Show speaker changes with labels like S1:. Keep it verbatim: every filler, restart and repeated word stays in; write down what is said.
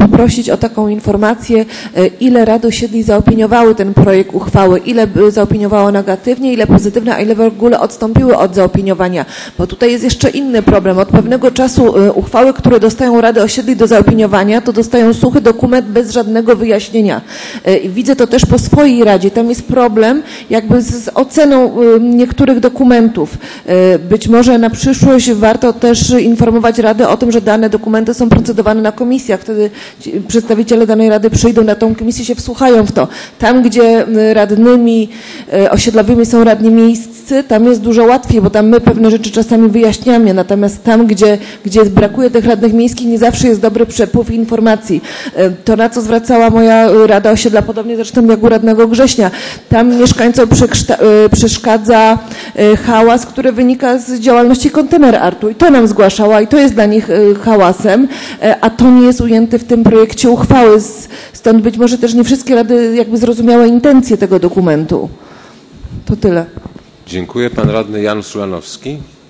S1: poprosić o taką informację, ile rad osiedli zaopiniowały ten projekt uchwały, ile zaopiniowało negatywnie, ile pozytywnie, a ile w ogóle odstąpiły od zaopiniowania. Bo tutaj jest jeszcze inny problem. Od pewnego czasu uchwały, które dostają rady osiedli do zaopiniowania, to dostają suchy dokument bez żadnego wyjaśnienia. I widzę to też po swojej radzie. Tam jest problem jakby z oceną niektórych dokumentów. Być może na przyszłość warto też informować Radę o tym, że dane dokumenty są procedowane na komisjach. Wtedy przedstawiciele danej Rady przyjdą na tą komisję, się wsłuchają w to. Tam, gdzie radnymi osiedlowymi są radni miejscy, tam jest dużo łatwiej, bo tam my pewne rzeczy czasami wyjaśniamy. Natomiast tam, gdzie, gdzie brakuje tych radnych miejskich, nie zawsze jest dobry przepływ informacji. To, na co zwracała moja Rada Osiedla, podobnie zresztą jak u radnego Grześnia. Tam mieszkańcom przeszkadza hałas, który wynika z działalności Kontener Artu. I to nam zgłaszała i to jest dla nich hałasem, a to nie jest ujęte w tym projekcie uchwały. Stąd być może też nie wszystkie rady jakby zrozumiały intencje tego dokumentu. To tyle.
S2: Dziękuję. Pan radny Jan Sulanowski.